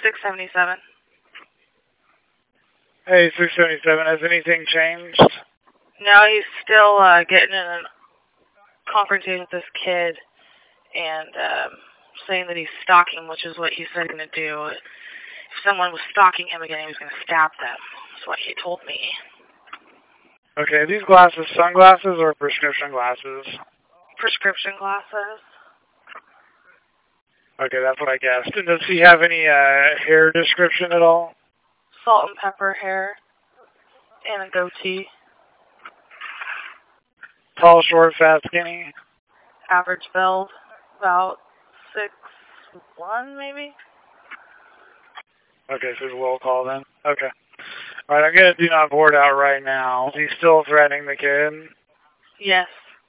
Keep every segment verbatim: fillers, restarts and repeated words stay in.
six seventy-seven. Hey, six seventy-seven, has anything changed? No, he's still uh, getting in a confrontation with this kid and um, saying that he's stalking, which is what he said he was going to do. If someone was stalking him again, he was going to stab them. That's what he told me. Okay, are these glasses sunglasses or prescription glasses? Prescription glasses. Okay, that's what I guessed. And does he have any uh, hair description at all? Salt and pepper hair and a goatee. Tall, short, fat, skinny? Average build, about six one maybe. Okay, so it's a roll call then. Okay. All right, I'm going to do not board out right now. Is he still threatening the kid? Yes.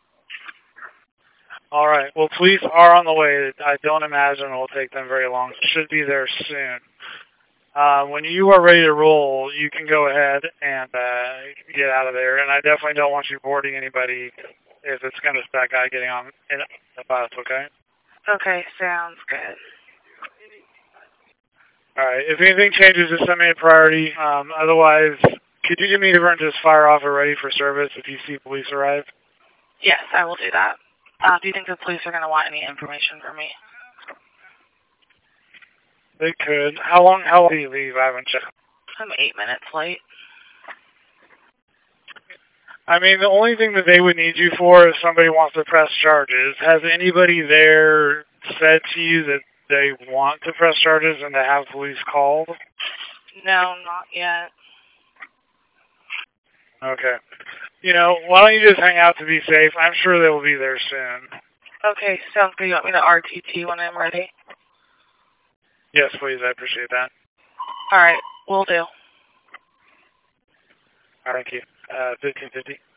All right. Well, police are on the way. I don't imagine it will take them very long. Should be there soon. Uh, when you are ready to roll, you can go ahead and uh, get out of there. And I definitely don't want you boarding anybody if it's going to that guy getting on in the bus, okay? Okay, sounds good. All right. If anything changes, just send me a priority. Um, otherwise, could you do me a favor and just fire off a ready for service if you see police arrive? Yes, I will do that. Uh, do you think the police are going to want any information from me? They could. How long, how long do you leave? I haven't checked. I'm eight minutes late. I mean, the only thing that they would need you for is somebody wants to press charges. Has anybody there said to you that they want to press charges and to have police called? No, not yet. Okay. You know, why don't you just hang out to be safe? I'm sure they will be there soon. Okay, sounds good. You want me to R T T when I'm ready? Yes, please. I appreciate that. All right, will do. All right, thank you. Uh, fifteen fifty.